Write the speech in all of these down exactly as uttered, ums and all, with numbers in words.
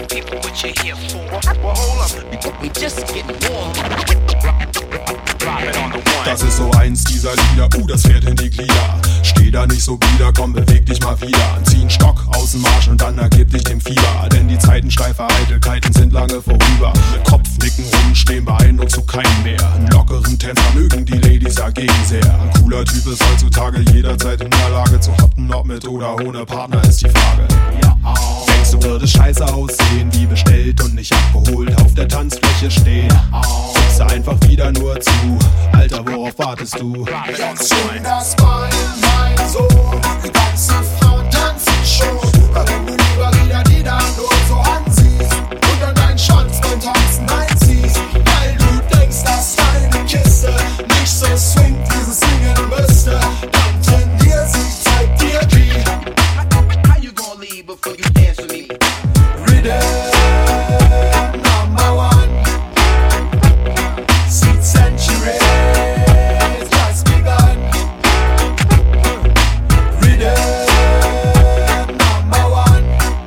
people what you're here for. Well, hold up, we just getting warm. Das ist so eins dieser Lieder, uh, das fährt in die Glieder. Steh da nicht so bieder, komm, beweg dich mal wieder. Zieh einen Stock aus dem Marsch und dann ergib dich dem Fieber. Denn die Zeiten steifer Eitelkeiten sind lange vorüber. Mit Kopfnicken rumstehen beeindruckt zu keinem mehr. Einen lockeren Tänzer mögen die Ladies dagegen sehr. Ein cooler Typ ist heutzutage jederzeit in der Lage zu hoppen, ob mit oder ohne Partner ist die Frage. Ja, auch. Denkst du, würde scheiße aussehen, wie bestellt und nicht abgeholt auf der Tanzfläche stehen? Guckst du einfach wieder nur zu, Alter, worauf wartest du? Jetzt schön das Bein, mein Sohn, die ganze Frauen tanzen schon. Wenn du lieber wieder die dann nur so ansiehst und dann deinen Schwanz beim Tanzen einziehst, weil du denkst, dass deine Kiste nicht so swingt, dieses Singen müsste, dann trainier sich, zeig dir die. How you gonna leave before you dance with me? Rhythm number one, Seed Century just begun. Rhythm number one,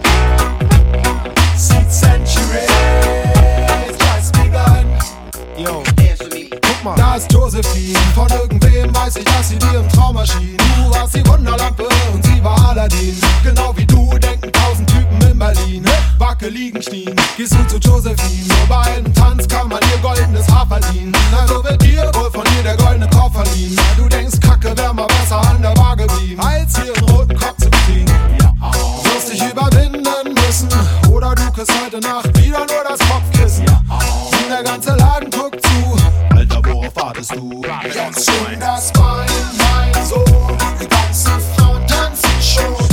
Seed Century just begun. Yo, dance with me. Guck mal, da ist Josephine. Von irgendwem weiß ich, dass sie dir im Traum erschien. Du warst die Wunderlampe und sie war Aladdin. Genau wie du denken tausend Typen in Berlin. Wacke liegen, knien, gehst du zu Josephine. Nur bei einem Tanz kann man ihr goldenes Haar verdienen. Also wird dir wohl von ihr der goldene Korb verliehen. Du denkst, Kacke wär mal besser an der Bar geblieben, als hier einen roten Kopf zu kriegen. Du wirst dich überwinden müssen, oder du kriegst heute Nacht wieder nur das Kopfkissen. Und der ganze Laden guckt zu, Alter, worauf wartest du? jetzt schön das Bein, mein Sohn, die ganzen Frauen tanzen schon.